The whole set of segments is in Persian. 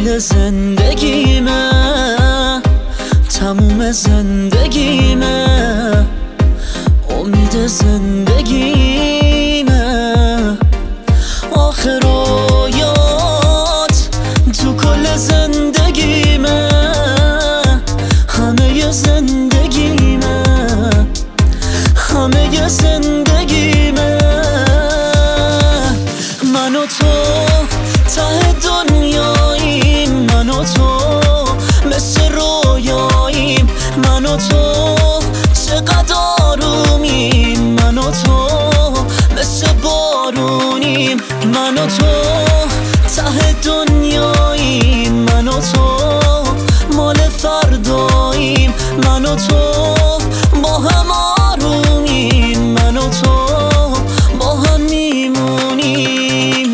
کل زندگیمه، تموم زندگیمه، امید زندگیمه. آخر رویات تو کل زندگیمه، همه زندگیمه، همه زندگیمه. من و تو ته دنیاییم، من و تو مثل رویاییم، من و تو چقدر آرومیم، من و تو مثل بارونیم، من و تو ته دنیاییم، من و تو مال فرداییم، من و تو با هم آرومیم، من و تو با هم میمونیم.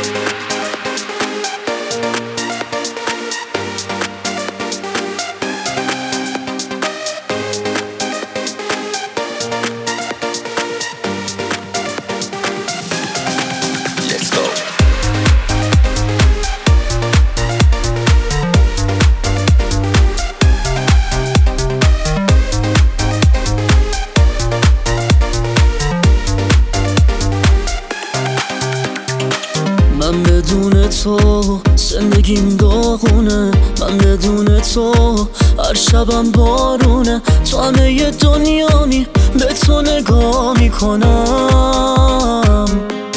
من بدون تو زندگیم داغونه، من بدون تو هر شبم بارونه. تو همه دنیامی به تو نگاه میکنم،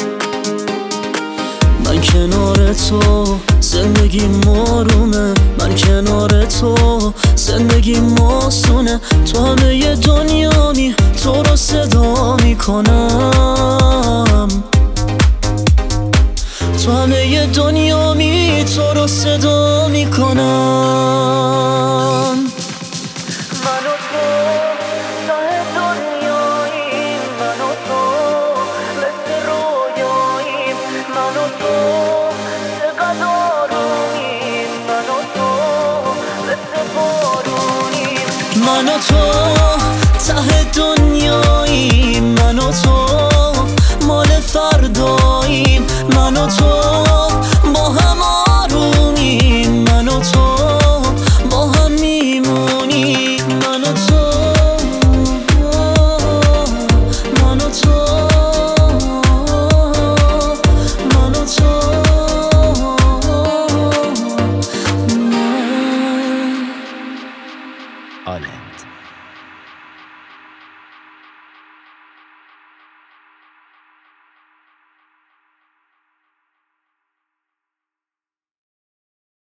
من کنار تو زندگیم آرومه، من کنار تو زندگیم آسونه. تو همه دنیامی تو رو صدا میکنم، تو همه دنیامی تو رو صدا میکنم. من و تو ته دنیاییم، من و تو مثل رویاییم، من و تو چقدر آرومیم، من و تو مثل بارونیم، من و تو ته دنیاییم، من و تو مال فرداییم، من و تو